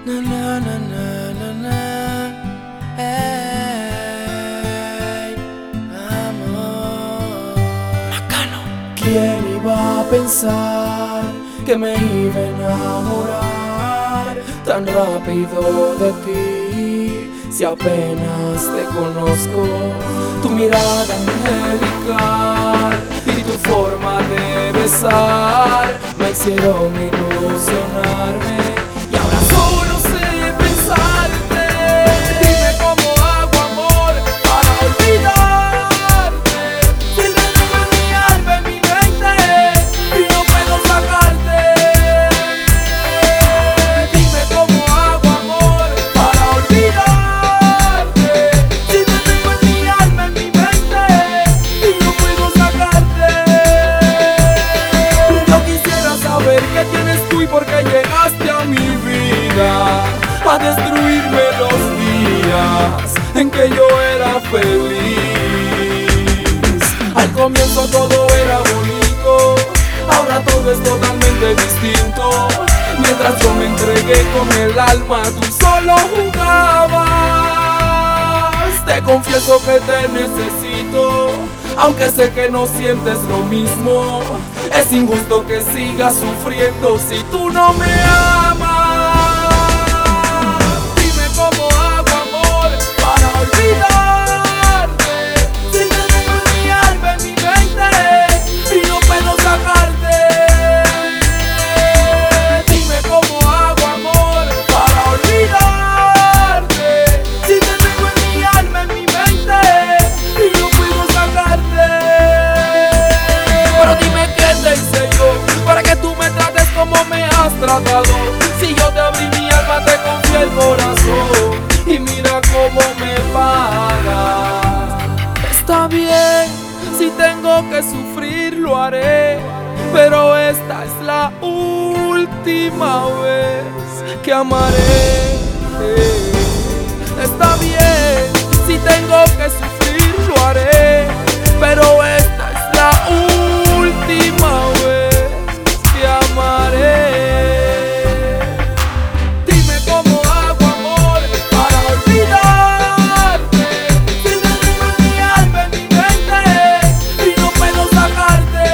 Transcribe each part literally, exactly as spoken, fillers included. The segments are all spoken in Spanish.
Na na na na na na. Ey, amor. Bacano. ¿Quién iba a pensar que me iba a enamorar tan rápido de ti? Si apenas te conozco, tu mirada angelical y tu forma de besar me hicieron ilusionarme. Y ahora solo sé pensarte. Dime cómo hago, amor, para olvidarte. Si te tengo en mi alma, en mi mente, y no puedo sacarte. Dime cómo hago, amor, para olvidarte. Si te tengo en mi alma, en mi mente, y no puedo sacarte. Yo quisiera saber qué tienes tú y por qué llegaste a mi vida a destruirme los días en que yo era feliz. Al comienzo todo era bonito, ahora todo es totalmente distinto. Mientras yo me entregué con el alma, tú solo jugabas. Te confieso que te necesito, aunque sé que no sientes lo mismo. Es injusto que sigas sufriendo si tú no me amas. Dime cómo hago, amor, para olvidarte. Si te tengo en mi alma, en mi mente, y no puedo sacarte. Dime cómo hago, amor, para olvidarte. Si te tengo en mi alma, en mi mente, y no puedo sacarte. Pero dime qué te hice yo para que tú me trates como me has tratado. Si yo te abrí mi alma, te confié el corazón, y mira cómo me pagas. Está bien, si tengo que sufrir lo haré, pero esta es la última vez que amaré. Está bien, si tengo que sufrir lo haré, pero esta es la última vez que amaré. Dime cómo hago, amor, para olvidarte. Si te tengo en mi alma, en mi mente, y no puedo sacarte.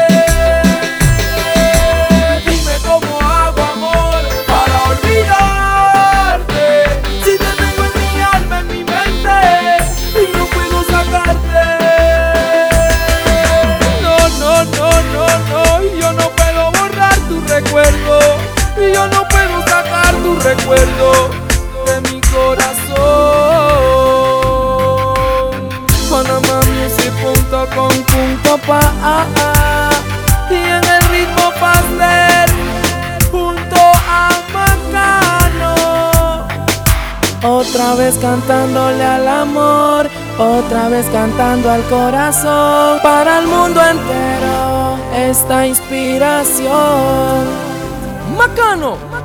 Dime cómo hago, amor, para olvidarte. Si te tengo en mi alma, en mi mente, y no puedo sacarte. No, no, no, no, no, yo no puedo borrar tu recuerdo, y yo no puedo sacar tu recuerdo de mi corazón. Panama Music punto com punto pa y en el ritmo pastel junto a Bacano. Otra vez cantándole al amor, otra vez cantando al corazón, para el mundo entero esta inspiración. Bacano.